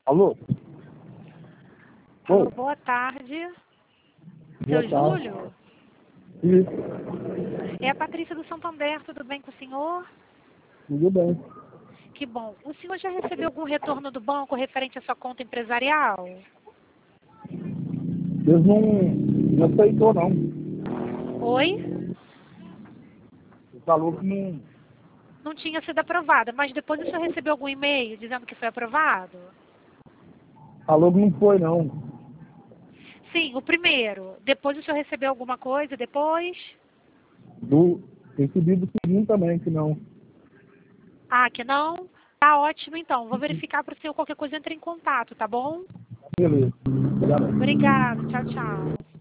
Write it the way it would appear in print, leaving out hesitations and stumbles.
Alô? Alô, Oi. boa tarde. Boa Seu tarde. Júlio? Isso. É a Patrícia do Santander, tudo bem com o senhor? Tudo bem. Que bom. O senhor já recebeu algum retorno do banco referente à sua conta empresarial? Eles não aceitou, não. Oi? Falou que não... Não tinha sido aprovada, mas depois o senhor recebeu algum e-mail dizendo que foi aprovado? Falou que não foi, não. Sim, o primeiro. Depois o senhor recebeu alguma coisa depois? Recebi do segundo também, que não. Ah, que não? Tá ótimo então. Vou verificar para o senhor qualquer coisa entre em contato, tá bom? Beleza. Obrigado. Obrigada. Tchau, tchau.